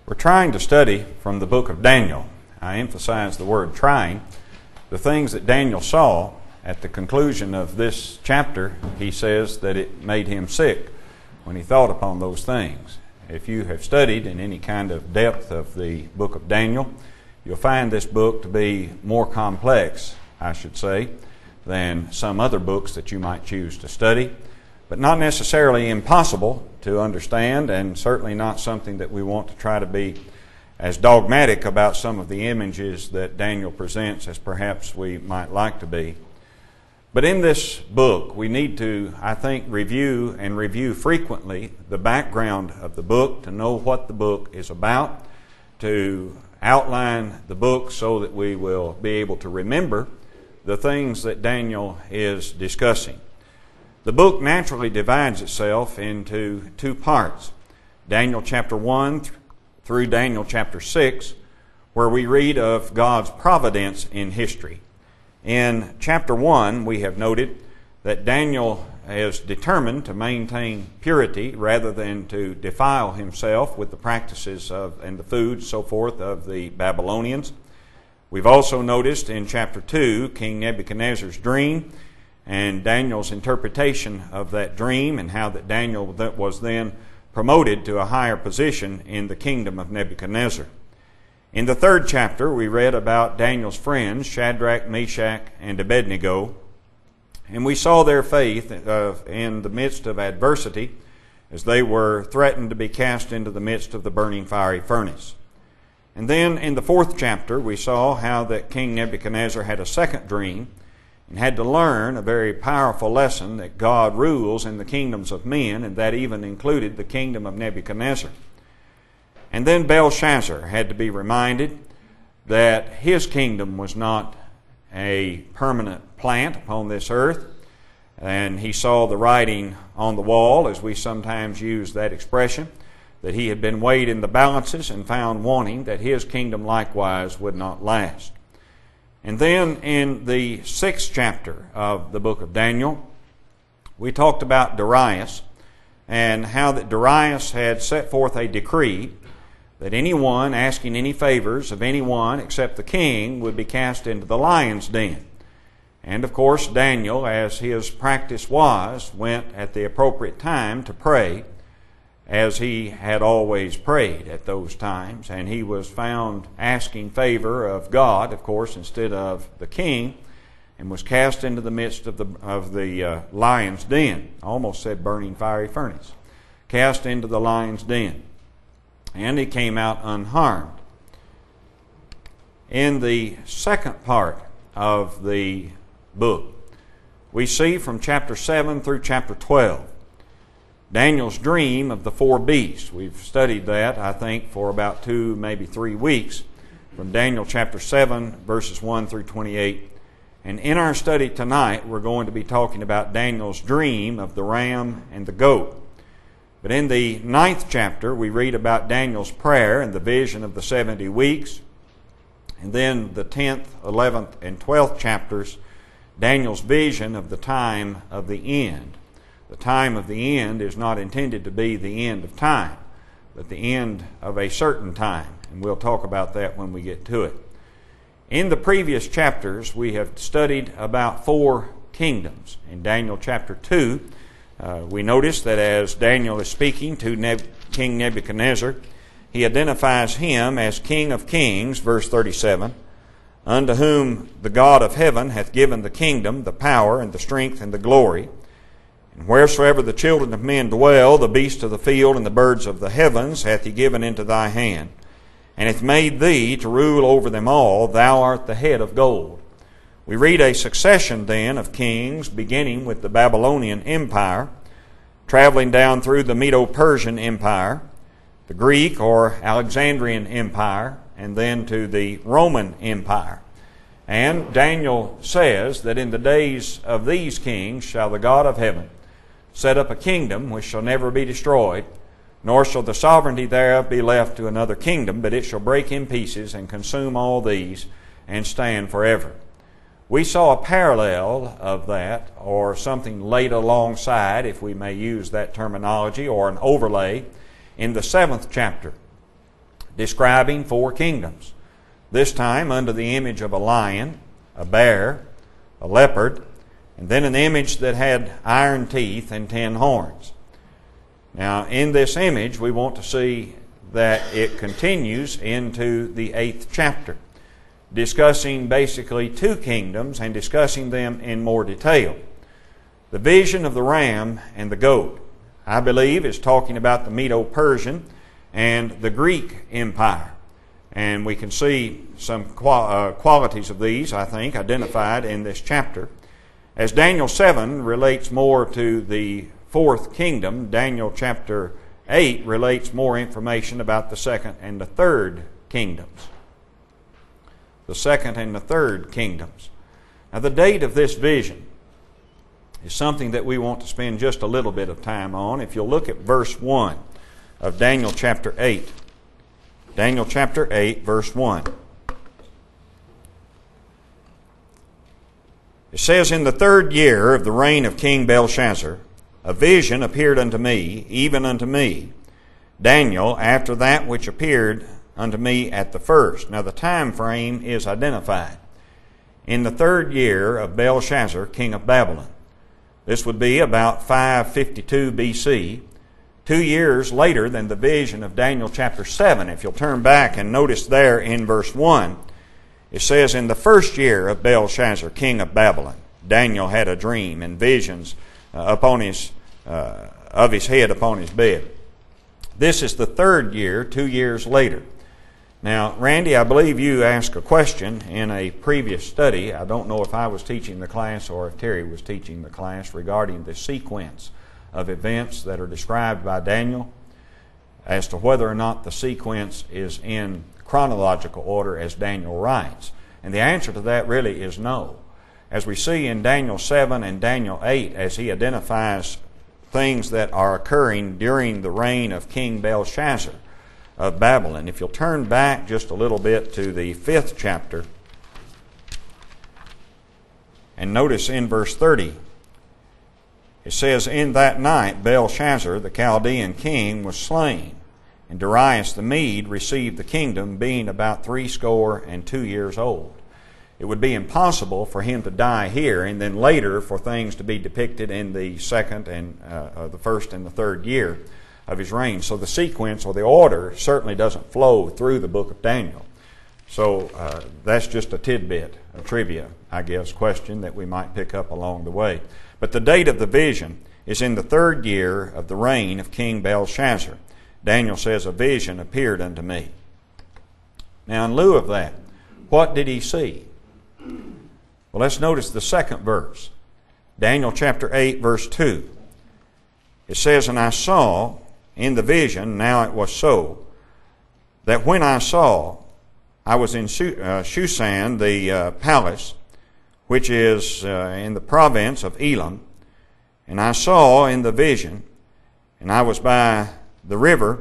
We're trying to study from the book of Daniel. I emphasize the word trying. The things that Daniel saw at the conclusion of this chapter, he says that it made him sick when he thought upon those things. If you have studied in any kind of depth of the book of Daniel, you'll find this book to be more complex, I should say, than some other books that you might choose to study, but not necessarily impossible to understand, and certainly not something that we want to try to be as dogmatic about some of the images that Daniel presents as perhaps we might like to be. But in this book, we need to, I think, review frequently the background of the book, to know what the book is about, to outline the book so that we will be able to remember the things that Daniel is discussing. The book naturally divides itself into two parts, Daniel chapter 1 through Daniel chapter 6, where we read of God's providence in history. In chapter 1, we have noted that Daniel is determined to maintain purity rather than to defile himself with the practices of and the food, so forth, of the Babylonians. We've also noticed in chapter 2 King Nebuchadnezzar's dream and Daniel's interpretation of that dream, and how that Daniel was then promoted to a higher position in the kingdom of Nebuchadnezzar. In the third chapter, we read about Daniel's friends, Shadrach, Meshach, and Abednego, and we saw their faith in the midst of adversity as they were threatened to be cast into the midst of the burning fiery furnace. And then in the fourth chapter, we saw how that King Nebuchadnezzar had a second dream and had to learn a very powerful lesson that God rules in the kingdoms of men, and that even included the kingdom of Nebuchadnezzar. And then Belshazzar had to be reminded that his kingdom was not a permanent plant upon this earth, and he saw the writing on the wall, as we sometimes use that expression, that he had been weighed in the balances and found wanting, that his kingdom likewise would not last. And then in the sixth chapter of the book of Daniel, we talked about Darius and how that Darius had set forth a decree that anyone asking any favors of anyone except the king would be cast into the lion's den. And of course, Daniel, as his practice was, went at the appropriate time to pray, as he had always prayed at those times, and he was found asking favor of God, of course, instead of the king, and was cast into the midst of the lion's den. I almost said burning fiery furnace. Cast into the lion's den. And he came out unharmed. In the second part of the book, we see from chapter 7 through chapter 12, Daniel's dream of the four beasts. We've studied that, I think, for about 2, maybe 3 weeks, from Daniel chapter 7, verses 1 through 28. And in our study tonight, we're going to be talking about Daniel's dream of the ram and the goat. But in the 9th chapter, we read about Daniel's prayer and the vision of the 70 weeks. And then the 10th, 11th, and 12th chapters, Daniel's vision of the time of the end. The time of the end is not intended to be the end of time, but the end of a certain time. And we'll talk about that when we get to it. In the previous chapters, we have studied about 4 kingdoms. In Daniel chapter 2, we notice that as Daniel is speaking to King Nebuchadnezzar, he identifies him as King of Kings, verse 37, unto whom the God of heaven hath given the kingdom, the power, and the strength, and the glory. And wheresoever the children of men dwell, the beasts of the field and the birds of the heavens hath he given into thy hand, and hath made thee to rule over them all. Thou art the head of gold. We read a succession then of kings, beginning with the Babylonian Empire, traveling down through the Medo-Persian Empire, the Greek or Alexandrian Empire, and then to the Roman Empire. And Daniel says that in the days of these kings shall the God of heaven set up a kingdom which shall never be destroyed, nor shall the sovereignty thereof be left to another kingdom, but it shall break in pieces and consume all these and stand forever. We saw a parallel of that, or something laid alongside, if we may use that terminology, or an overlay, in the 7th chapter. describing 4 kingdoms, this time under the image of a lion, a bear, a leopard, and then an image that had iron teeth and 10 horns. Now, in this image, we want to see that it continues into the 8th chapter, discussing basically 2 kingdoms and discussing them in more detail. The vision of the ram and the goat, I believe, is talking about the Medo-Persian and the Greek Empire. And we can see some qualities of these, I think, identified in this chapter. As Daniel 7 relates more to the 4th kingdom, Daniel chapter 8 relates more information about the 2nd and the 3rd kingdoms. The 2nd and the 3rd kingdoms. Now, the date of this vision is something that we want to spend just a little bit of time on. If you'll look at verse 1 of Daniel chapter 8. Daniel chapter 8, verse 1. It says, "In the 3rd year of the reign of King Belshazzar, a vision appeared unto me, even unto me, Daniel, after that which appeared unto me at the first." Now the time frame is identified. In the 3rd year of Belshazzar, king of Babylon. This would be about 552 BC, 2 years later than the vision of Daniel chapter 7. If you'll turn back and notice there in verse 1, it says, "In the 1st year of Belshazzar, king of Babylon, Daniel had a dream and visions of his head upon his bed." This is the 3rd year, 2 years later. Now, Randy, I believe you asked a question in a previous study. I don't know if I was teaching the class or if Terry was teaching the class regarding the sequence of events that are described by Daniel as to whether or not the sequence is in chronological order as Daniel writes. And the answer to that really is no. As we see in Daniel 7 and Daniel 8, as he identifies things that are occurring during the reign of King Belshazzar of Babylon. If you'll turn back just a little bit to the 5th chapter and notice in verse 30, it says, "In that night Belshazzar, the Chaldean king, was slain, and Darius the Mede received the kingdom, being about 62 years old." It would be impossible for him to die here and then later for things to be depicted in the 2nd and the 1st and the 3rd year of his reign. So the sequence or the order certainly doesn't flow through the book of Daniel. So that's just a tidbit, a trivia, I guess, question that we might pick up along the way. But the date of the vision is in the 3rd year of the reign of King Belshazzar. Daniel says, "A vision appeared unto me." Now, in lieu of that, what did he see? Well, let's notice the 2nd verse. Daniel chapter 8, verse 2. It says, "And I saw in the vision, now it was so, that when I saw, I was in Shushan, the palace, which is in the province of Elam, and I saw in the vision, and I was by the river,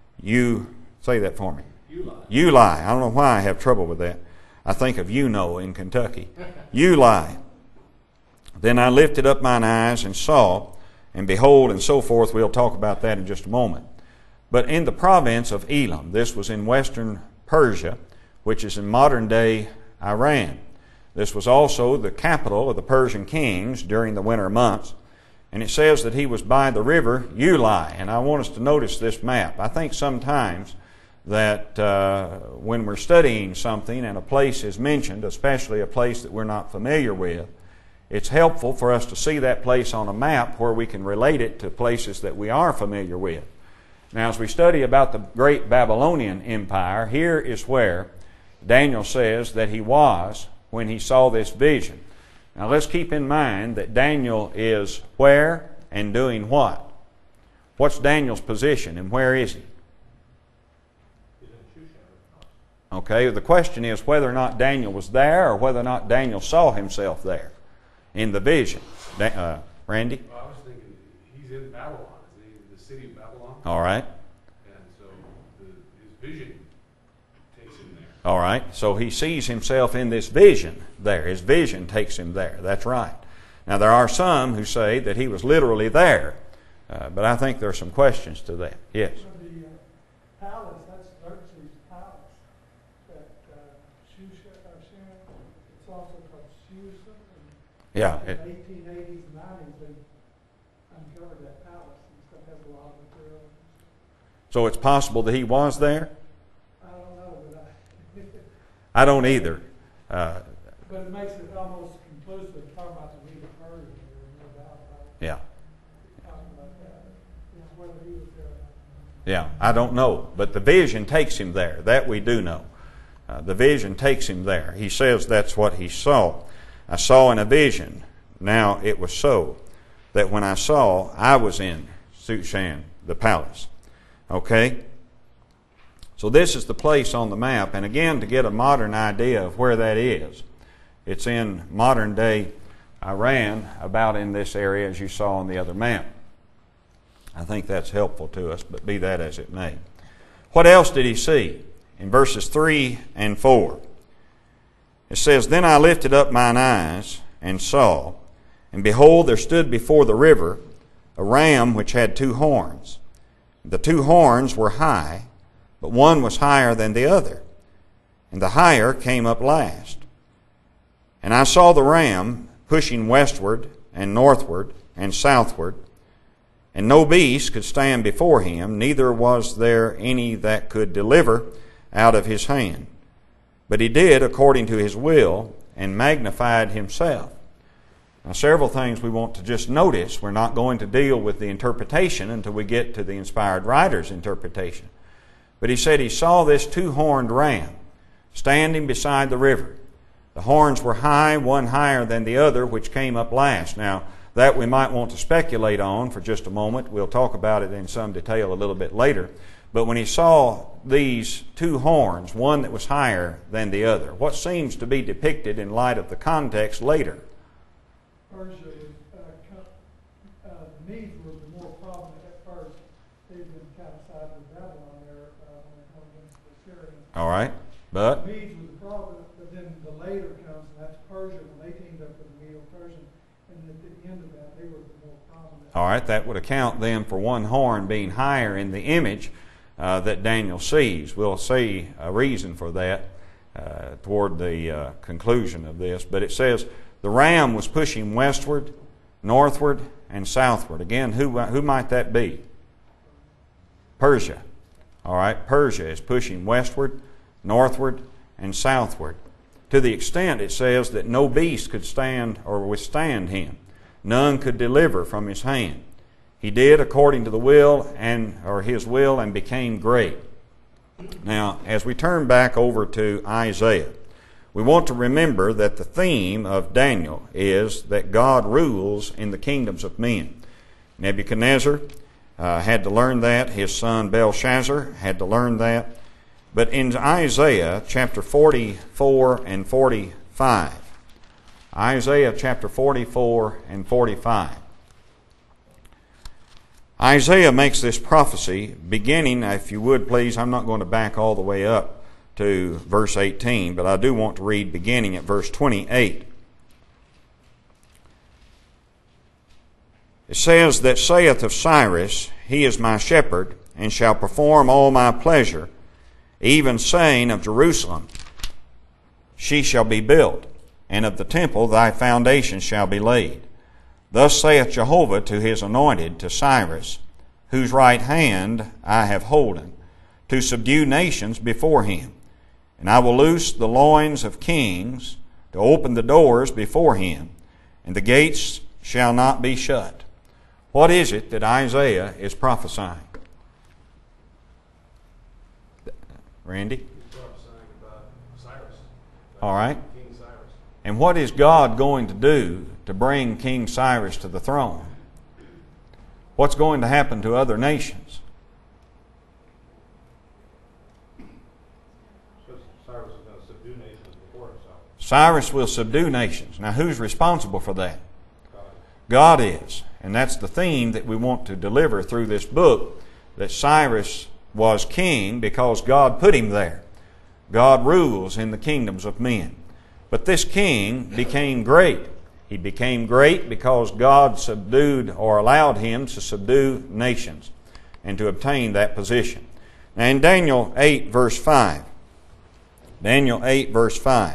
say that for me. Ulai. I don't know why I have trouble with that. I think of in Kentucky. Ulai. Then I lifted up mine eyes and saw, and behold, and so forth. We'll talk about that in just a moment. But in the province of Elam, this was in western Persia, which is in modern-day Iran. This was also the capital of the Persian kings during the winter months. And it says that he was by the river Ulai. And I want us to notice this map. I think sometimes that when we're studying something and a place is mentioned, especially a place that we're not familiar with, it's helpful for us to see that place on a map where we can relate it to places that we are familiar with. Now, as we study about the great Babylonian Empire, here is where Daniel says that he was when he saw this vision. Now, let's keep in mind that Daniel is where and doing what? What's Daniel's position and where is he? Okay, the question is whether or not Daniel was there or whether or not Daniel saw himself there in the vision. Randy? Well, I was thinking he's in Babylon, the city of Babylon. All right. And so his vision takes him there. All right, so he sees himself in this vision there. His vision takes him there. That's right. Now, there are some who say that he was literally there, but I think there are some questions to that. Yes? palace, that's Xerxes' palace. That Shushan, it's also called Susa. Yeah. In the 1880s and 90s, they uncovered that palace and stuff, has a lot of material. So it's possible that he was there? I don't know, but I don't either. but it makes it almost conclusive talking about the Medo Persian. There's no doubt about it. Yeah. Talking about that. It's whether he was there. Yeah, I don't know. But the vision takes him there. That we do know. The vision takes him there. He says that's what he saw. I saw in a vision. Now it was so that when I saw, I was in Shushan, the palace. Okay? So this is the place on the map. And again, to get a modern idea of where that is, it's in modern day Iran, about in this area as you saw on the other map. I think that's helpful to us, but be that as it may. What else did he see? In verses 3 and 4, it says, Then I lifted up mine eyes and saw, and behold, there stood before the river a ram which had 2 horns. The 2 horns were high, but one was higher than the other, and the higher came up last. And I saw the ram pushing westward and northward and southward, and no beast could stand before him, neither was there any that could deliver out of his hand. But he did according to his will, and magnified himself. Now, several things we want to just notice. We're not going to deal with the interpretation until we get to the inspired writer's interpretation. But he said he saw this 2-horned ram standing beside the river. The horns were high, one higher than the other, which came up last. Now, that we might want to speculate on for just a moment. We'll talk about it in some detail a little bit later. But when he saw these 2 horns, one that was higher than the other, what seems to be depicted in light of the context later? Persia, the Medes were the more prominent at first. They've been kind of side with Babylon there when they come against the Syrians. All right, but The Medes were the prominent, but then the later comes, and that's Persia, when they teamed up with the Medo-Persian. And at the end of that, they were the more prominent. all right, that would account then for one horn being higher in the image that Daniel sees. We'll see a reason for that toward the conclusion of this. But it says the ram was pushing westward, northward, and southward. Again, who might that be? Persia. All right, Persia is pushing westward, northward, and southward. To the extent it says that no beast could stand or withstand him. None could deliver from his hand. He did according to the will or his will, and became great. Now, as we turn back over to Isaiah, we want to remember that the theme of Daniel is that God rules in the kingdoms of men. Nebuchadnezzar had to learn that. His son Belshazzar had to learn that. But in Isaiah chapter 44 and 45, Isaiah chapter 44 and 45, Isaiah makes this prophecy beginning, if you would please, I'm not going to back all the way up to verse 18, but I do want to read beginning at verse 28. It says, That saith of Cyrus, He is my shepherd, and shall perform all my pleasure, even saying of Jerusalem, She shall be built, and of the temple thy foundation shall be laid. Thus saith Jehovah to his anointed, to Cyrus, whose right hand I have holden, to subdue nations before him. And I will loose the loins of kings, to open the doors before him, and the gates shall not be shut. What is it that Isaiah is prophesying? Randy? He's prophesying about Cyrus. All right. King Cyrus. And what is God going to do to bring King Cyrus to the throne? What's going to happen to other nations? So Cyrus is going to subdue nations before himself. Cyrus will subdue nations. Now, who's responsible for that? God. God is. And that's the theme that we want to deliver through this book, that Cyrus was king because God put him there. God rules in the kingdoms of men. But this king became great. He became great because God subdued or allowed him to subdue nations and to obtain that position. Now in Daniel 8, verse 5. Daniel 8, verse 5.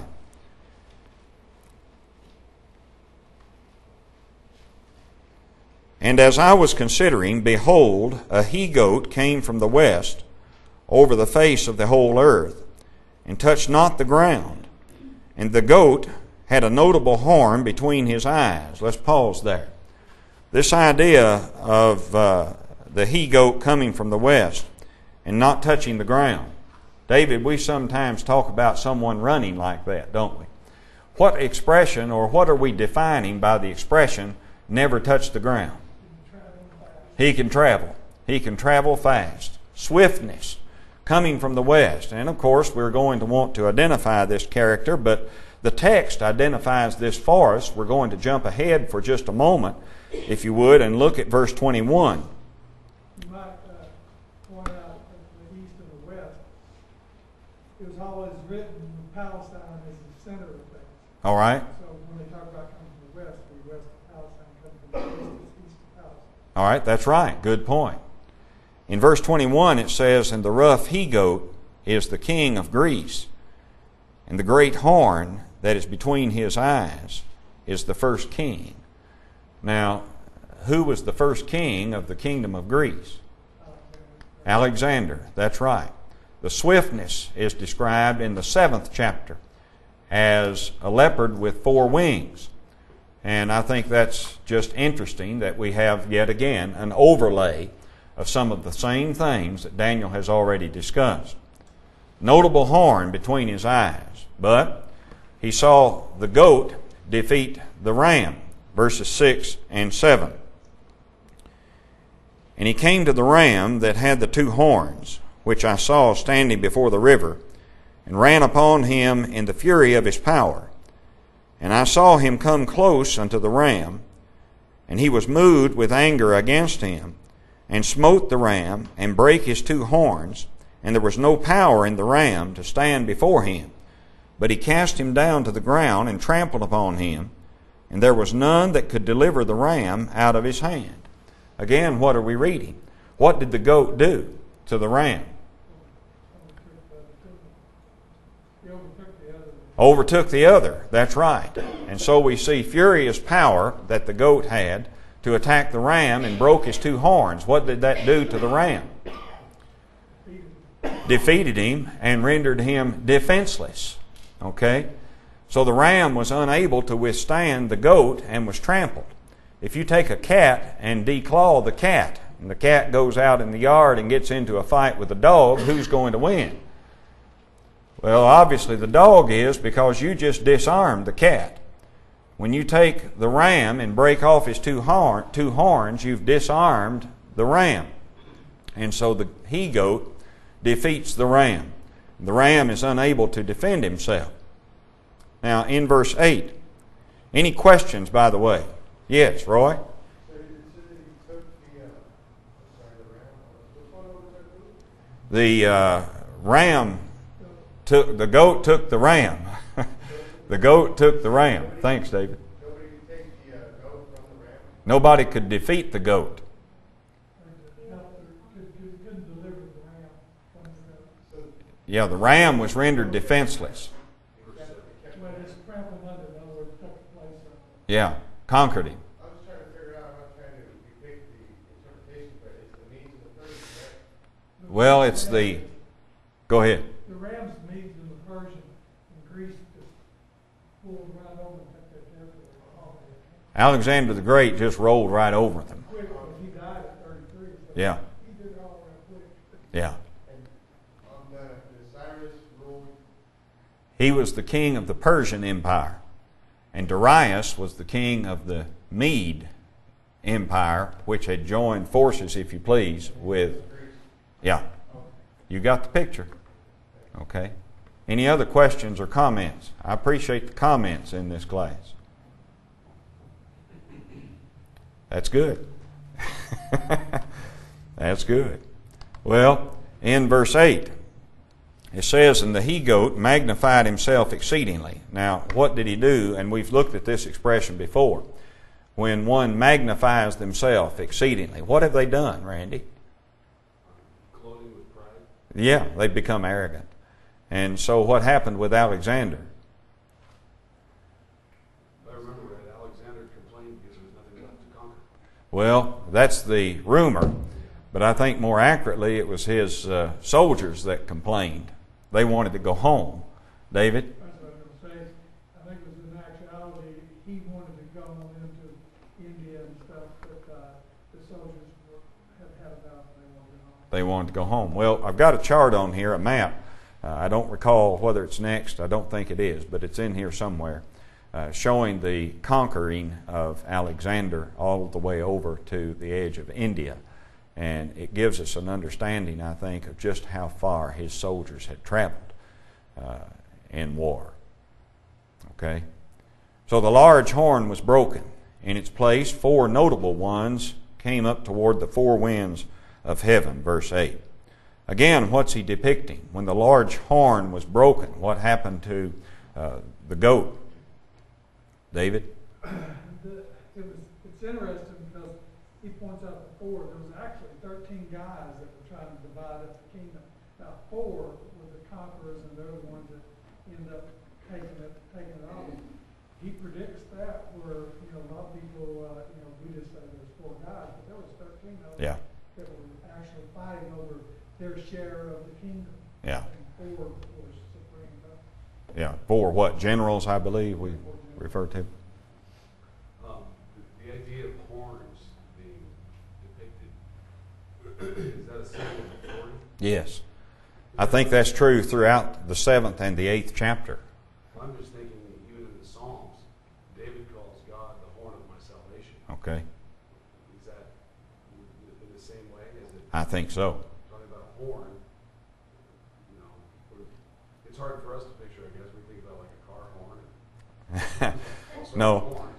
And as I was considering, behold, a he-goat came from the west over the face of the whole earth, and touched not the ground. And the goat had a notable horn between his eyes. Let's pause there. This idea of the he-goat coming from the west and not touching the ground. David, we sometimes talk about someone running like that, don't we? What expression, or what are we defining by the expression, never touch the ground? He can travel. He can travel fast. Swiftness, coming from the west. And of course, we're going to want to identify this character, but the text identifies this for us. We're going to jump ahead for just a moment, if you would, and look at verse 21. You might point out that the east and the west, it was always written Palestine is the center of things. All right. So when they talk about coming from the west of Palestine, coming from the east is east of Palestine. All right, that's right. Good point. In verse 21 it says, And the rough he-goat is the king of Greece, and the great horn that is between his eyes is the first king. Now, who was the first king of the kingdom of Greece? Alexander, that's right. The swiftness is described in the 7th chapter as a leopard with 4 wings. And I think that's just interesting that we have yet again an overlay of some of the same things that Daniel has already discussed. Notable horn between his eyes. But he saw the goat defeat the ram. Verses 6 and 7. And he came to the ram that had the 2 horns, which I saw standing before the river, and ran upon him in the fury of his power. And I saw him come close unto the ram, and he was moved with anger against him, and smote the ram, and brake his 2 horns, and there was no power in the ram to stand before him. But he cast him down to the ground, and trampled upon him, and there was none that could deliver the ram out of his hand. Again, what are we reading? What did the goat do to the ram? Overtook the other. That's right. And so we see furious power that the goat had to attack the ram and broke his 2 horns. What did that do to the ram? Defeated him and rendered him defenseless. Okay? So the ram was unable to withstand the goat and was trampled. If you take a cat and declaw the cat, and the cat goes out in the yard and gets into a fight with a dog, who's going to win? Well, obviously the dog is, because you just disarmed the cat. When you take the ram and break off his 2 horns, you've disarmed the ram. And so the he-goat defeats the ram. The ram is unable to defend himself. Now, in verse 8, any questions, by the way? Yes, Roy? The goat took the ram. The goat took the ram. Thanks, David. Nobody could take the goat from the ram? Nobody could defeat the goat. Yeah, the ram was rendered defenseless. Yeah, conquered him. I was trying to figure out how to depict the interpretation, but it's the means of the Persian, right? Well, it's the... Go ahead. The ram's means in the Persian, in Greece, just pulled right over and took that territory. Alexander the Great just rolled right over them. Quick, he died at 33. So Yeah. He did it all real quick. Yeah. And on the Cyrus ruled. He was the king of the Persian Empire. And Darius was the king of the Mede Empire, which had joined forces, if you please, with... Yeah. You got the picture. Okay. Any other questions or comments? I appreciate the comments in this class. That's good. That's good. Well, in verse 8, it says, And the he-goat magnified himself exceedingly. Now, what did he do? And we've looked at this expression before. When one magnifies themselves exceedingly. What have they done, Randy? Clothing with pride. Yeah, they'd become arrogant. And so what happened with Alexander? If I remember right, Alexander complained because there was nothing left to conquer. Well, that's the rumor, but I think more accurately it was his soldiers that complained. They wanted to go home. David? That's what I was going to say. I think it was in actuality, he wanted to go into India and stuff, but the soldiers had enough and they wanted to go home. They wanted to go home. Well, I've got a chart on here, a map. I don't recall whether it's next. I don't think it is, but it's in here somewhere, showing the conquering of Alexander all the way over to the edge of India. And it gives us an understanding, I think, of just how far his soldiers had traveled in war. Okay? So the large horn was broken. In its place, 4 notable ones came up toward the 4 winds of heaven, verse 8. Again, what's he depicting? When the large horn was broken, what happened to the goat? David? It's interesting because he points out the 4. There was actually 13 guys that were trying to divide up the kingdom. Now 4 were the conquerors, and they're the ones that end up taking it off. He predicts that where a lot of people we just say there's 4 guys, but there was 13 of them that were actually fighting over their share of the kingdom. Yeah. And 4 were supreme. Yeah. 4 what? Generals, I believe we refer to. The idea of horns being depicted, is that a symbol of authority? Yes. I think that's true throughout the 7th and the 8th chapter. I'm just thinking, even in the Psalms, David calls God the horn of my salvation. Okay. Is that in the same way? Is it I think so. talking about a horn? It's hard for us to picture, I guess. We think about like a car horn. All sorts No. of horns.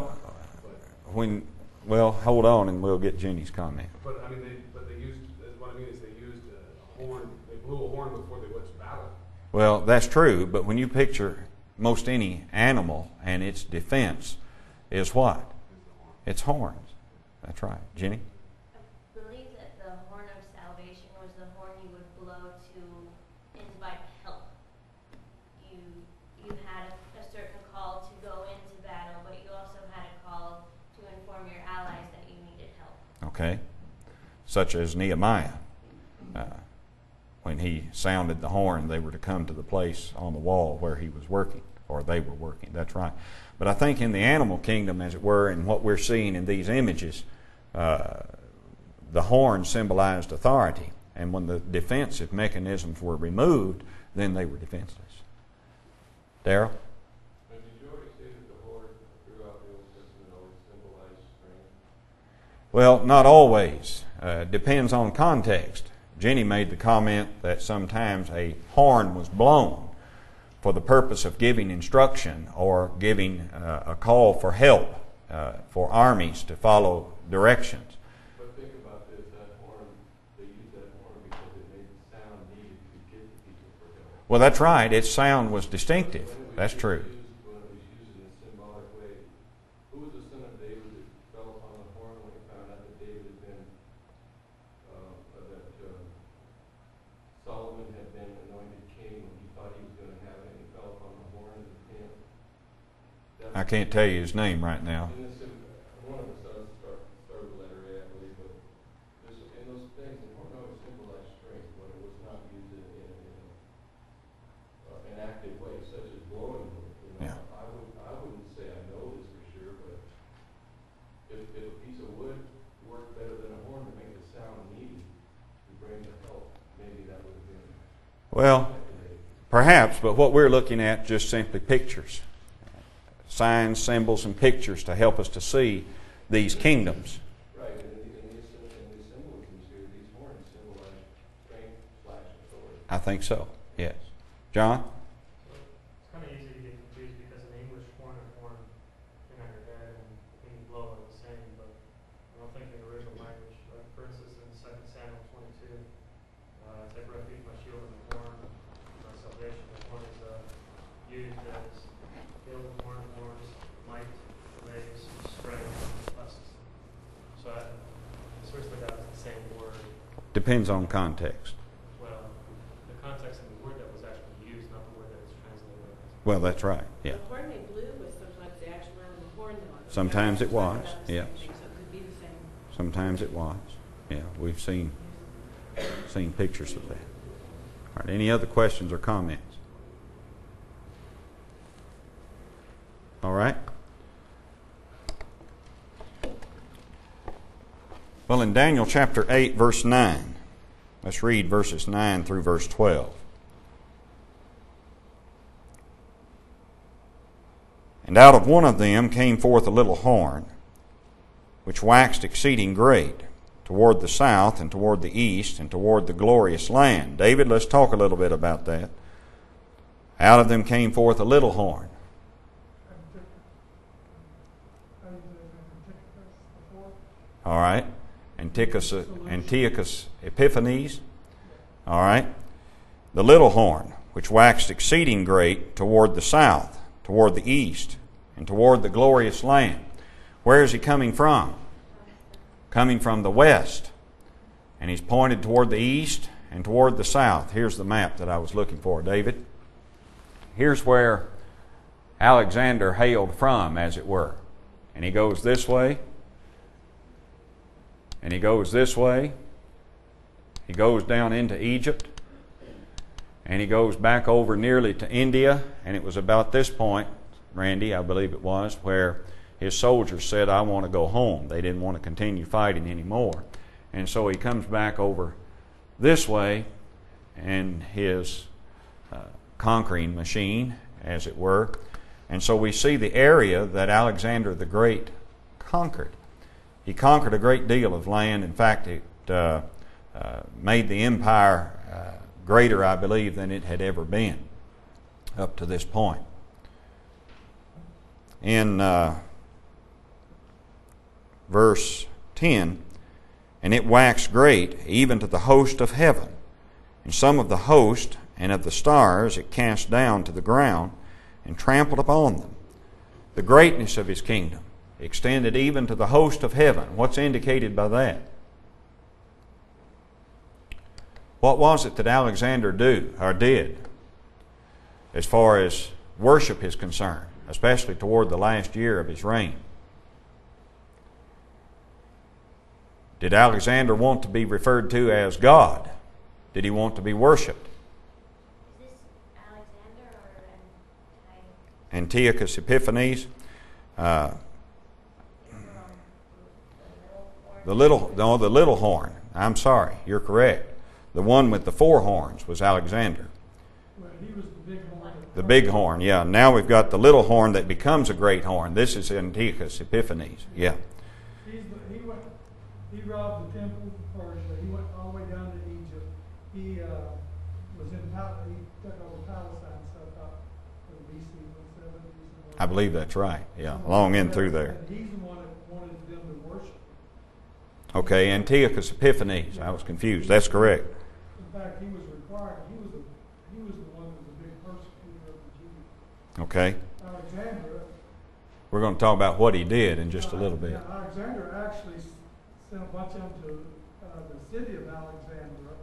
Well, hold on and we'll get Jenny's comment. But I mean, they used. What I mean is, they used a horn. They blew a horn before they went to battle. Well, that's true, but when you picture most any animal and its defense is what? It's horns. That's right. Jenny? I believe that the horn of salvation was the horn you would blow to invite help. You had a certain call to go into battle, but you also had a call to inform your allies that you needed help. Okay. Such as Nehemiah. When he sounded the horn, they were to come to the place on the wall where he was working, or they were working. That's right. But I think in the animal kingdom, as it were, and what we're seeing in these images, the horn symbolized authority. And when the defensive mechanisms were removed, then they were defenseless. Darrell? But did you already say that the horn throughout the Old Testament always symbolized strength? Well, not always. Depends on context. Jenny made the comment that sometimes a horn was blown for the purpose of giving instruction or giving a call for help for armies to follow directions. But think about this, that horn, they used that horn because it made the sound needed to get the people for help. Well, that's right. Its sound was distinctive. That's true. When it was used in a symbolic way, who was the son of David that fell upon the horn when he found out that David had been, Solomon had been anointed king, and he thought he was going to have it, and he fell upon the horn of the tent? I can't tell you his name right now. One of us does start with the letter A, I believe, but in those things, the horn always symbolized strength, but it was not used in an active way, such as blowing. Yeah. I wouldn't say I know this for sure, but if a piece of wood worked better than a horn to make the sound needed to bring the help, maybe that would have been. Well, perhaps, but what we're looking at just simply pictures. Signs, symbols, and pictures to help us to see these kingdoms. Right, and in these symbolisms here, these horns symbolize strength/authority. I think so, yes. John? It's kind of easy to get confused because in English, horn and horn in your head and when you blow are the same, but I don't think in the original language. For instance, in 2 Samuel 22, take refuge my shield and the horn, my salvation. The horn is used as shield, horns, might, legs, strength, blessings. So I seriously that is the same word Depends on context. as well. Well, that's right. Yeah. The horn they blew was sometimes the actual animal horn. Though. Sometimes it was. About the Yes. same thing, so it could be the same. Sometimes it was. Yeah, we've seen pictures of that. All right. Any other questions or comments? All right. Well, in Daniel chapter 8, verse 9, let's read verses 9 through verse 12. And out of one of them came forth a little horn, which waxed exceeding great, toward the south and toward the east and toward the glorious land. David, let's talk a little bit about that. Out of them came forth a little horn. All right. Antiochus Epiphanes. All right. The little horn, which waxed exceeding great toward the south, toward the east, and toward the glorious land. Where is he coming from? Coming from the west. And he's pointed toward the east and toward the south. Here's the map that I was looking for, David. Here's where Alexander hailed from, as it were. And he goes this way. And he goes this way. He goes down into Egypt. And he goes back over nearly to India. And it was about this point, Randy, I believe it was, where his soldiers said, I want to go home. They didn't want to continue fighting anymore. And so he comes back over this way, and his conquering machine, as it were. And so we see the area that Alexander the Great conquered. He conquered a great deal of land. In fact, it made the empire greater, I believe, than it had ever been up to this point. In verse 10, and it waxed great even to the host of heaven, and some of the host and of the stars it cast down to the ground and trampled upon them. The greatness of his kingdom extended even to the host of heaven. What's indicated by that? What was it that Alexander did as far as worship is concerned, especially toward the last year of his reign? Did Alexander want to be referred to as God? Did he want to be worshipped? Is this Alexander or Antiochus Epiphanes. The little horn. I'm sorry, you're correct. The one with the 4 horns was Alexander. Well, he was the big horn. The big horn, yeah. Now we've got the little horn that becomes a great horn. This is Antiochus Epiphanes, yeah. He robbed the temple of Persia. He went all the way down to Egypt. He was in he took over Palestine and stuff out for the BC 170. I believe that's right, yeah. Long in through there. And he's the one that wanted them to worship. Okay, Antiochus Epiphanes. I was confused. That's correct. In fact, he was required. He was the one that was a big persecutor of the Jews. Okay. Alexander. We're going to talk about what he did in just a little bit. Yeah, Alexander actually sent a bunch of them to the city of Alexandria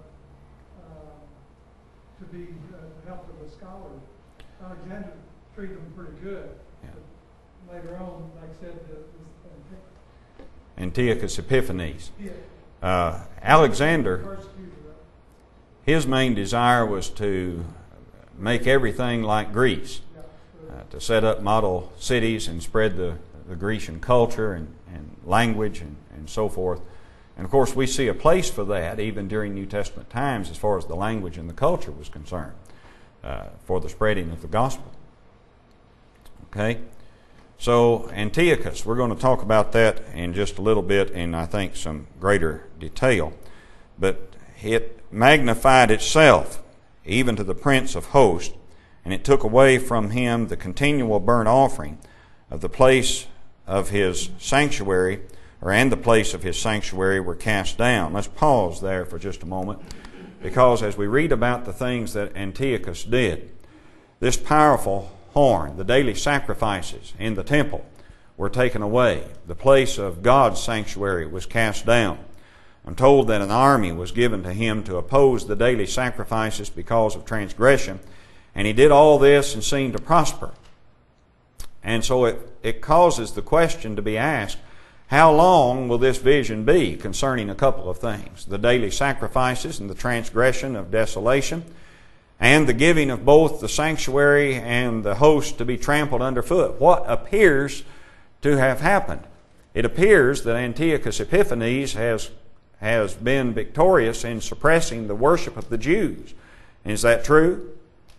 to help with the scholars. Alexander treated them pretty good. Yeah. But later on, like I said, Antiochus Epiphanes. Alexander, his main desire was to make everything like Greece, to set up model cities and spread the Grecian culture and language and so forth. And of course we see a place for that even during New Testament times as far as the language and the culture was concerned for the spreading of the gospel. Okay? So Antiochus, we're going to talk about that in just a little bit in, I think, some greater detail. But it magnified itself even to the prince of hosts, and it took away from him the continual burnt offering of the place of his sanctuary, and the place of his sanctuary were cast down. Let's pause there for just a moment, because as we read about the things that Antiochus did, this powerful horn, the daily sacrifices in the temple were taken away. The place of God's sanctuary was cast down. I'm told that an army was given to him to oppose the daily sacrifices because of transgression, And he did all this and seemed to prosper. And so it causes the question to be asked, how long will this vision be concerning a couple of things? The daily sacrifices and the transgression of desolation, and the giving of both the sanctuary and the host to be trampled underfoot. What appears to have happened? It appears that Antiochus Epiphanes has been victorious in suppressing the worship of the Jews. Is that true?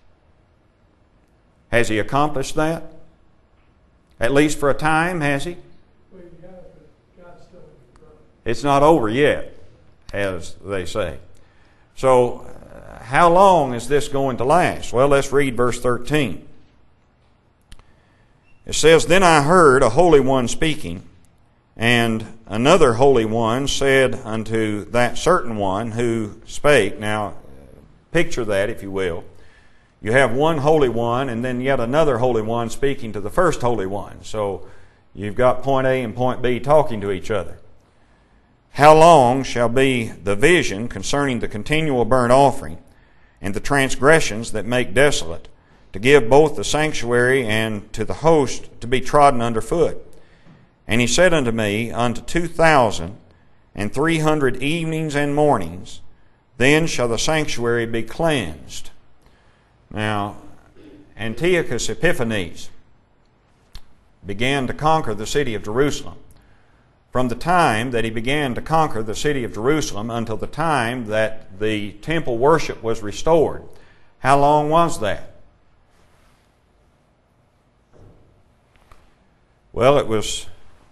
Has he accomplished that? At least for a time, has he? Well, you got it, but God's still in control. It's not over yet, as they say. So, how long is this going to last? Well, let's read verse 13. It says, Then I heard a holy one speaking, and another holy one said unto that certain one who spake. Now, picture that, if you will. You have one holy one, and then yet another holy one speaking to the first holy one. So, you've got point A and point B talking to each other. How long shall be the vision concerning the continual burnt offering, and the transgressions that make desolate, to give both the sanctuary and to the host to be trodden underfoot? And he said unto me, Unto 2,300 evenings and mornings, then shall the sanctuary be cleansed. Now, Antiochus Epiphanes began to conquer the city of Jerusalem. From the time that he began to conquer the city of Jerusalem until the time that the temple worship was restored, how long was that? Well, it was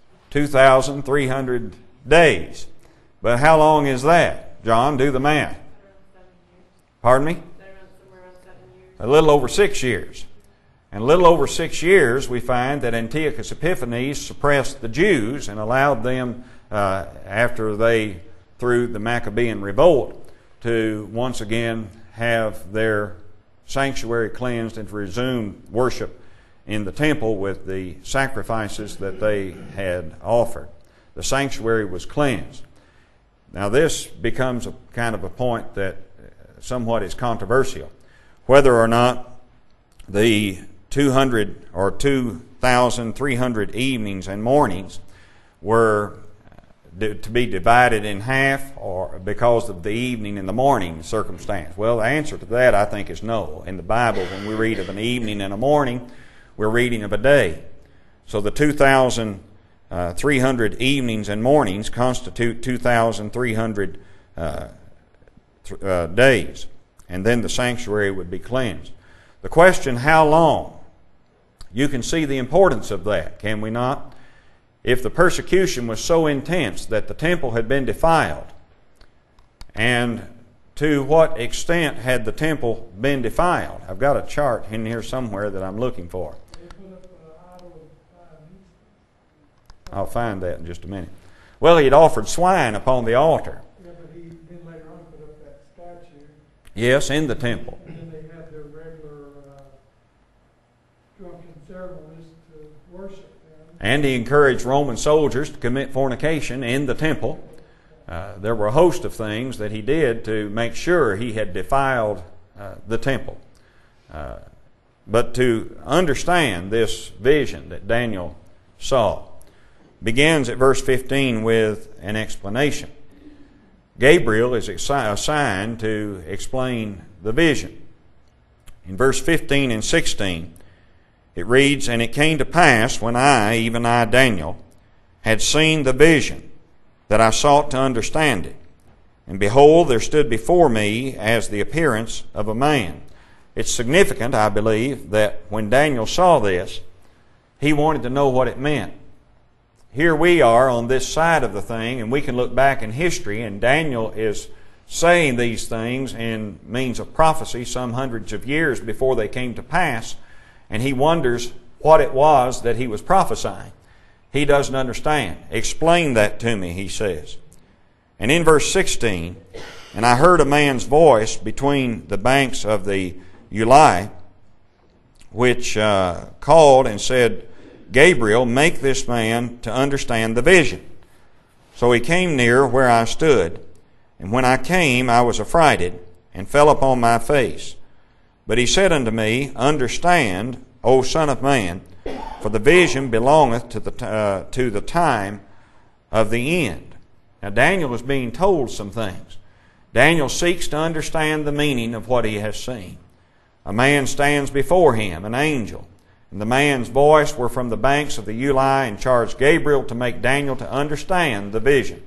2,300 days. But how long is that? John, do the math. Pardon me? A little over 6 years. And a little over 6 years, we find that Antiochus Epiphanes suppressed the Jews and allowed them, after they threw the Maccabean revolt, to once again have their sanctuary cleansed and to resume worship in the temple with the sacrifices that they had offered. The sanctuary was cleansed. Now this becomes a kind of a point that somewhat is controversial. Whether or not the 200 or 2,300 evenings and mornings were to be divided in half, or because of the evening and the morning circumstance. Well, the answer to that, I think, is no. In the Bible, when we read of an evening and a morning, we're reading of a day. So the 2,300 evenings and mornings constitute 2,300 days. And then the sanctuary would be cleansed. The question, how long? You can see the importance of that, can we not? If the persecution was so intense that the temple had been defiled, and to what extent had the temple been defiled? I've got a chart in here somewhere that I'm looking for. I'll find that in just a minute. Well, he had offered swine upon the altar. Yeah, but he then later on put up that statue. Yes, in the temple. And then they had their regular drunken ceremonies to worship them. And he encouraged Roman soldiers to commit fornication in the temple. There were a host of things that he did to make sure he had defiled the temple. But to understand this vision that Daniel saw, begins at verse 15 with an explanation. Gabriel is assigned to explain the vision. In verse 15 and 16, it reads, And it came to pass, when I, even I, Daniel, had seen the vision, that I sought to understand it. And behold, there stood before me as the appearance of a man. It's significant, I believe, that when Daniel saw this, he wanted to know what it meant. Here we are on this side of the thing, and we can look back in history, and Daniel is saying these things in means of prophecy some hundreds of years before they came to pass, and he wonders what it was that he was prophesying. He doesn't understand. Explain that to me, he says. And in verse 16, And I heard a man's voice between the banks of the Ulai, which called and said, Gabriel, make this man to understand the vision. So he came near where I stood, and when I came, I was affrighted, and fell upon my face. But he said unto me, Understand, O son of man, for the vision belongeth to the time of the end. Now Daniel is being told some things. Daniel seeks to understand the meaning of what he has seen. A man stands before him, an angel, and the man's voice were from the banks of the Uli, and charged Gabriel to make Daniel to understand the vision.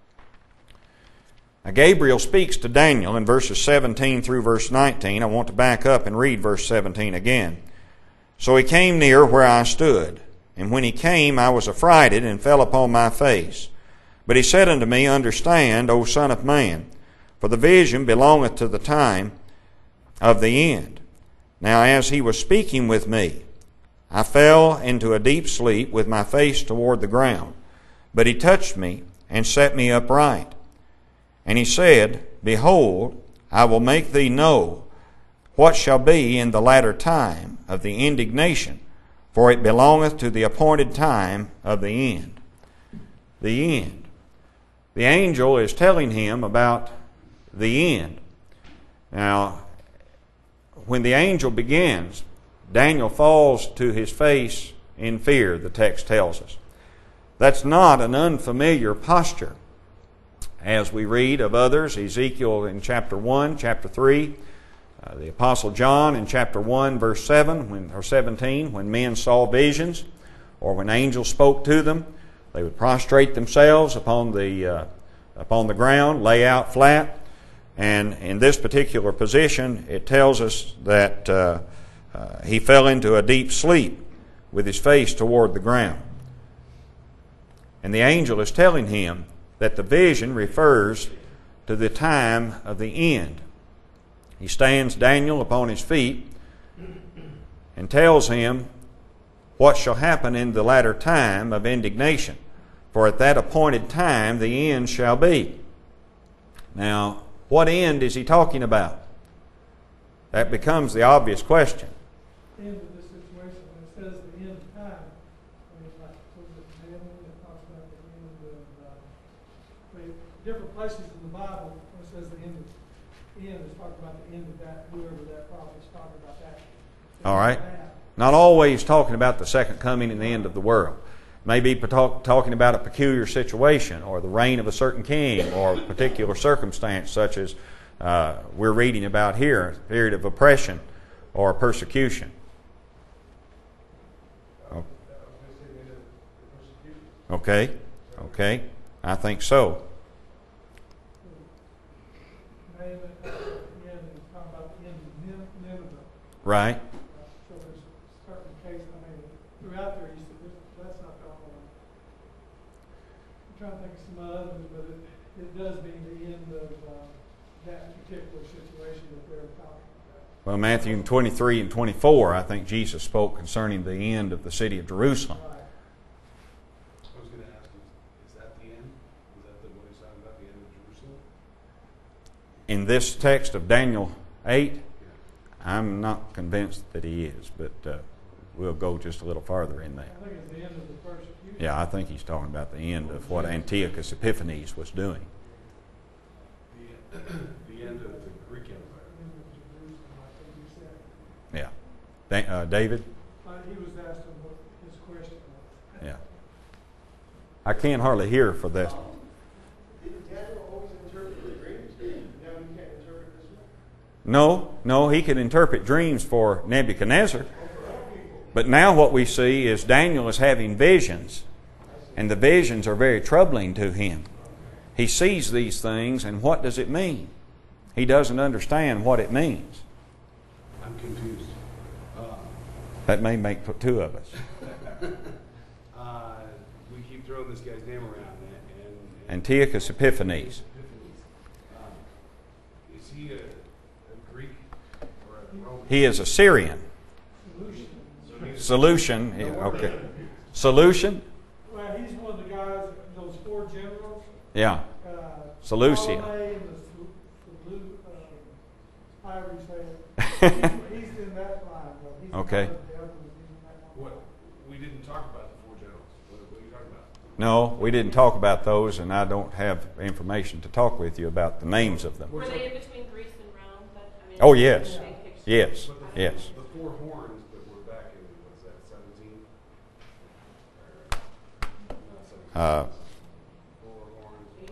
Now Gabriel speaks to Daniel in verses 17 through verse 19. I want to back up and read verse 17 again. So he came near where I stood, and when he came I was affrighted and fell upon my face. But he said unto me, Understand, O son of man, for the vision belongeth to the time of the end. Now as he was speaking with me, I fell into a deep sleep with my face toward the ground. But he touched me and set me upright. And he said, Behold, I will make thee know what shall be in the latter time of the indignation, for it belongeth to the appointed time of the end. The end. The angel is telling him about the end. Now, when the angel begins, Daniel falls to his face in fear, the text tells us. That's not an unfamiliar posture. As we read of others, Ezekiel in chapter 1, chapter 3, the Apostle John in chapter 1, verse 17, when men saw visions, or when angels spoke to them, they would prostrate themselves upon the ground, lay out flat, and in this particular position, it tells us that he fell into a deep sleep with his face toward the ground. And the angel is telling him that the vision refers to the time of the end. He stands Daniel upon his feet and tells him what shall happen in the latter time of indignation. For at that appointed time the end shall be. Now, what end is he talking about? That becomes the obvious question. The end of this situation, when it says the end of time, I mean, like, was it Daniel that talks about the end of, different places in the Bible, when it says the end, it's talking about the end of that, whoever that prophet's talking about that. All right. Not always talking about the second coming and the end of the world. Maybe talking about a peculiar situation or the reign of a certain king or a particular circumstance such as we're reading about here, a period of oppression or persecution. Okay, I think so. Right. So there's certain cases, I mean, throughout there, you said, that's not the only one. I'm trying to think of some others, but it does mean the end of that particular situation that they're talking about. Well, Matthew 23 and 24, I think Jesus spoke concerning the end of the city of Jerusalem. Right. I was going to ask you, is that the end? Is that what he's talking about, the end of Jerusalem? In this text of Daniel 8, I'm not convinced that he is, but we'll go just a little farther in there. I think it's the end of the persecution. Yeah, I think he's talking about the end of what Antiochus Epiphanes was doing. The end of the Greek Empire. The end of Jerusalem, I think you said. Yeah. David? He was asking what his question was. Yeah. I can't hardly hear for this. Did Daniel always interpret the dreams? Now you can't interpret this one? No, he could interpret dreams for Nebuchadnezzar. But now what we see is Daniel is having visions, and the visions are very troubling to him. He sees these things, and what does it mean? He doesn't understand what it means. I'm confused. That may make two of us. We keep throwing this guy's name around, and Antiochus Epiphanes. Is he a Greek or a Roman? He is a Syrian. Solution. Okay. Solution? Well, he's one of the guys, those four generals. Yeah. Seleucia. Ptolemy and however you say it. He's in that line, though. He's Okay. kind of the other one, he's in that line. What? We didn't talk about the four generals. What are you talking about? No, we didn't talk about those, and I don't have information to talk with you about the names of them. Were they in between Greece and Rome? But, I mean, Oh, yes. big picture. Yes, But yes. the four horns that were back in, what's that, 17? Not 17. Uh, Four horns,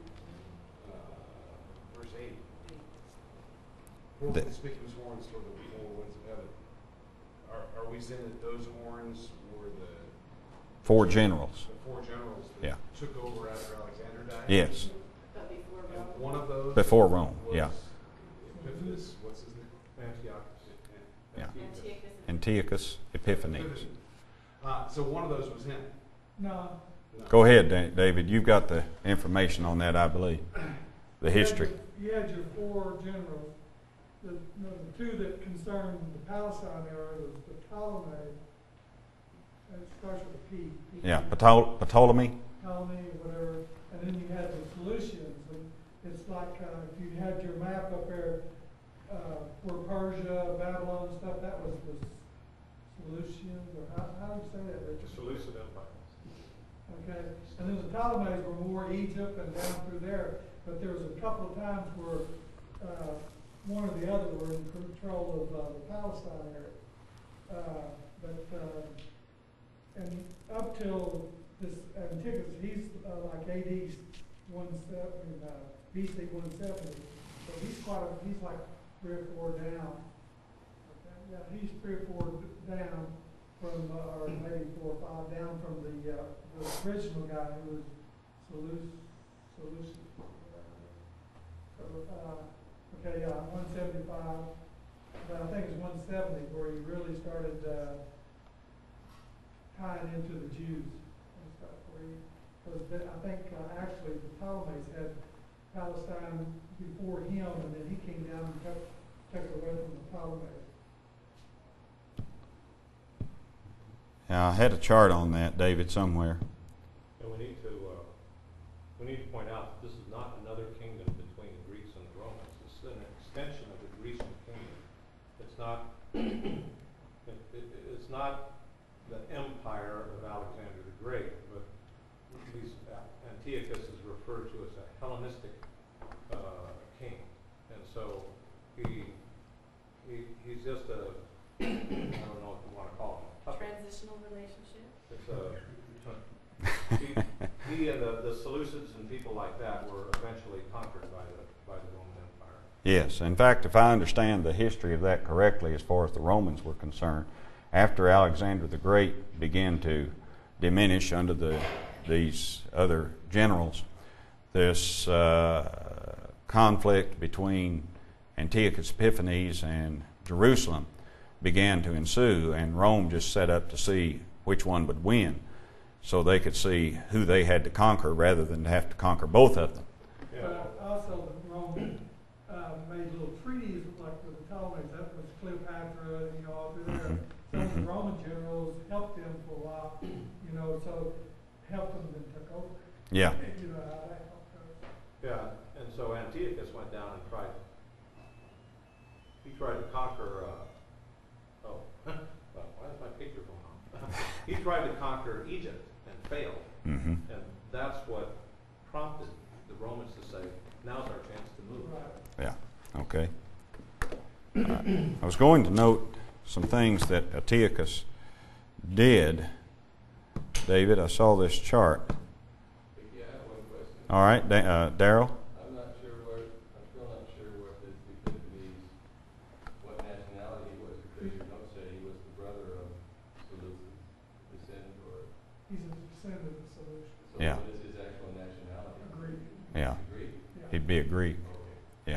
verse 8. Four The- conspicuous horns toward the four winds of heaven. Are we saying that those horns were the 4 generals. four generals that Yeah. took over after Alexander died? Yes, But before And Rome. one of those before Rome. was Yeah, Epiphanes, what's his name? Antiochus. yeah. Antiochus and Antiochus Epiphanes. Epiphanes. So one of those was him. No. No. Go ahead, David. You've got the information on that, I believe. The history. You had your 4 generals. The two that concerned the Palestine area was the Ptolemy, and it starts with a P. Yeah, Ptolemy. Ptolemy, whatever, and then you had the Seleucians, and it's like if you had your map up there, where Persia, Babylon, and stuff, that was the Seleucians, or how do you say that, Richard? Seleucid Empire. Okay, and then the Ptolemies were more Egypt and down through there, but there was a couple of times where one or the other were in control of the Palestine area. And up till this Antiochus, he's like AD 170, BC 170, so he's like 3 or 4 down. Okay, yeah, he's 3 or 4 down from, or maybe 4 or 5 down from the original guy who was Seleucus. Okay, yeah, 175, but I think it's 170 where he really started tying into the Jews and stuff. Because I think actually the Ptolemies had Palestine before him, and then he came down and took it away from the Ptolemies. Yeah, I had a chart on that, David, somewhere. And we need to point out that this is not another kingdom between the Greeks and the Romans. This is an extension of the Grecian kingdom. It's not it's not the empire of Alexander the Great, but Antiochus is referred to as a Hellenistic king, and so he's just a I don't know what you want to call him. A puppet. transitional relationship. It's he and the Seleucids and people like that were eventually conquered by the Roman Empire. Yes, in fact, if I understand the history of that correctly, as far as the Romans were concerned, after Alexander the Great began to diminish under these other generals, this conflict between Antiochus Epiphanes and Jerusalem began to ensue, and Rome just set up to see which one would win, so they could see who they had to conquer rather than to have to conquer both of them. But also the Rome made little treaties like with the Ptolemies. That was Cleopatra, all through there. Some of the Roman generals helped them for a while, so helped them then took over. Yeah. How that helped them. Yeah, and so Antiochus went down and tried to conquer. Well, why is my picture going on? He tried to conquer Egypt and failed, Mm-hmm. and that's what prompted the Romans to say, "Now's our chance to move." Right. Yeah. Okay. I was going to note some things that Antiochus did. David, I saw this chart. Yeah, I have one question. All right, Daryl. I'm still not sure what this Epiphanes, what nationality he was, because your note said he was the brother of Seleucus, descendant, or He's a descendant of Seleucus. so Yeah. what is his actual nationality? Agreed. Yeah, Greek? Yeah. he'd be a Greek. Okay. Yeah.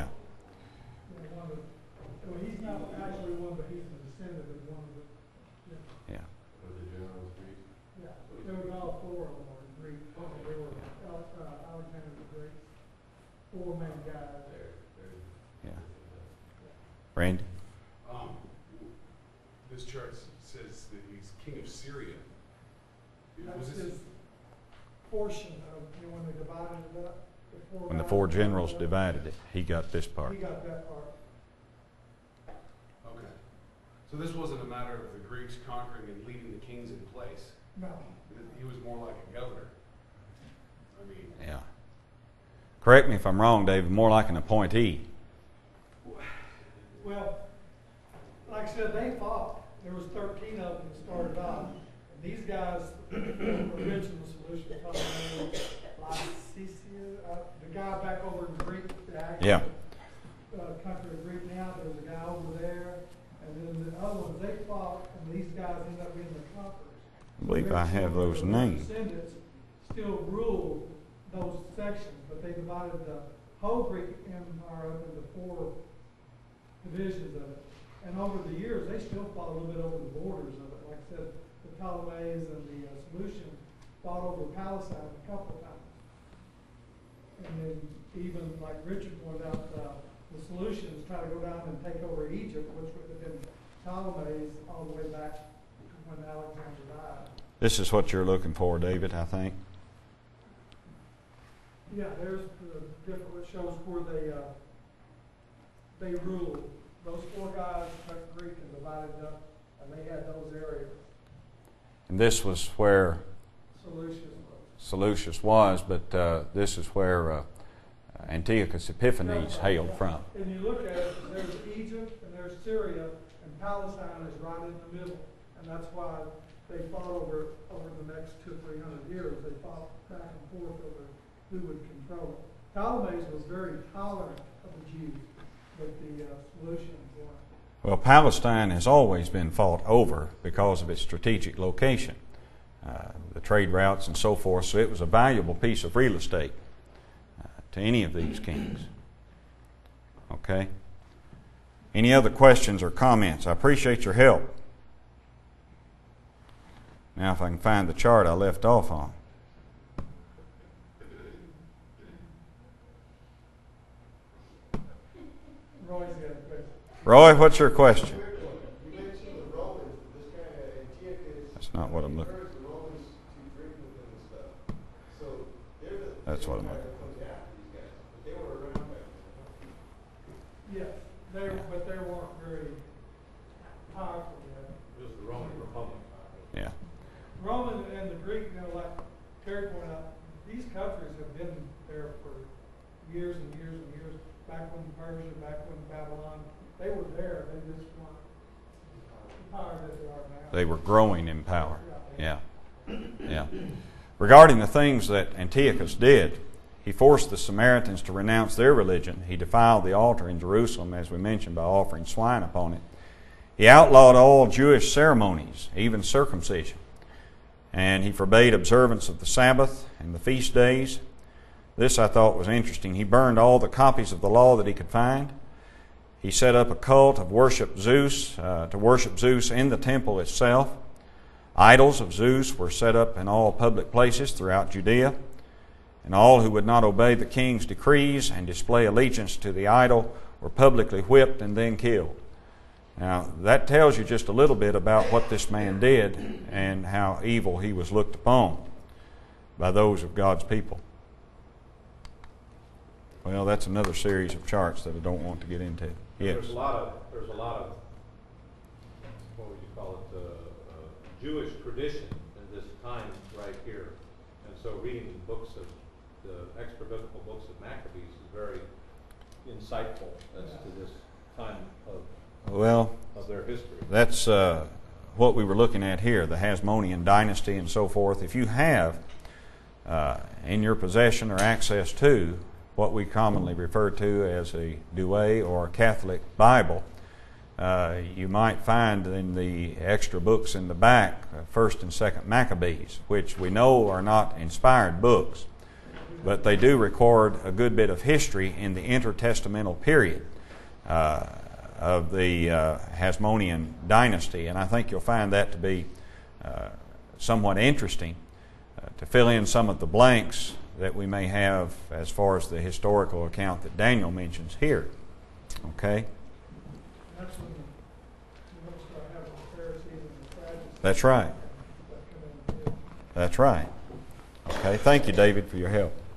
He's not actually one, but he's a descendant of one of the. Yeah. Or the generals Greek? Yeah, there was all 4 of them were Greek. They were Alexander the Great. 4 main guys. Yeah. Randy. This chart says that he's king of Syria. That's his portion of, when they divided it up. When the 4 generals divided it, he got this part. He got that part. Okay. So this wasn't a matter of the Greeks conquering and leaving the kings in place. No. He was more like a governor. I mean, Yeah. Correct me if I'm wrong, David. More like an appointee. Well, said, they fought. There was 13 of them that started off. And these guys, the original solution, the guy back over in Greek, the actual country of Greek now, there was a guy over there. And then the other ones, they fought, and these guys ended up being the conquerors. I believe I have those names. The descendants still ruled those sections, but they divided the whole Greek Empire up into 4 divisions of it. And over the years, they still fought a little bit over the borders of it. Like I said, the Ptolemies and the Seleucians fought over Palestine a couple of times. And then even, like Richard pointed out, the Seleucians tried to go down and take over Egypt, which would have been Ptolemies all the way back to when Alexander died. This is what you're looking for, David, I think. Yeah, there's the different, it shows where they ruled. Those 4 guys took Greek and divided it up, and they had those areas. And this was where Seleucus was. was, but this is where Antiochus Epiphanes hailed from. And you look at it, there's Egypt and there's Syria, and Palestine is right in the middle. And that's why they fought over the next 200-300 years. They fought back and forth over who would control it. Ptolemies was very tolerant of the Jews, but the Seleucians weren't. Well, Palestine has always been fought over because of its strategic location, the trade routes and so forth, so it was a valuable piece of real estate to any of these kings. Okay? Any other questions or comments? I appreciate your help. Now if I can find the chart I left off on. Roy's got a question. Roy, what's your question? You mentioned the Romans, this kind of Antiochus. That's not what I'm looking for. The Romans to drink with them and stuff. So they're the. That's what I'm looking for. Comes after these guys, but they were around back then. Yes, but they weren't very powerful yet. It was the Roman Republic. Yeah. Roman and the Greek, like Terry pointed out, these countries have been there for years and years and years. Back when Persia, back when Babylon, they were there. They just weren't power that they are now. They were growing in power. Yeah. Yeah. Regarding the things that Antiochus did, he forced the Samaritans to renounce their religion. He defiled the altar in Jerusalem, as we mentioned, by offering swine upon it. He outlawed all Jewish ceremonies, even circumcision. And he forbade observance of the Sabbath and the feast days. This I thought was interesting. He burned all the copies of the law that he could find. He set up a cult of worship Zeus, to worship Zeus in the temple itself. Idols of Zeus were set up in all public places throughout Judea. And all who would not obey the king's decrees and display allegiance to the idol were publicly whipped and then killed. Now, that tells you just a little bit about what this man did and how evil he was looked upon by those of God's people. Well, that's another series of charts that I don't want to get into. Yes. There's a lot of what would you call it, Jewish tradition in this time right here. And so reading the extra-biblical books of Maccabees is very insightful as to this time of their history. That's what we were looking at here, the Hasmonean dynasty and so forth. If you have in your possession or access to what we commonly refer to as a Douay or a Catholic Bible, you might find in the extra books in the back, 1st and 2nd Maccabees, which we know are not inspired books, but they do record a good bit of history in the intertestamental period of the Hasmonean dynasty, and I think you'll find that to be somewhat interesting to fill in some of the blanks that we may have as far as the historical account that Daniel mentions here. Okay? That's when you start having the Pharisees and the Sadducees. That's right. That's right. Okay, thank you, David, for your help.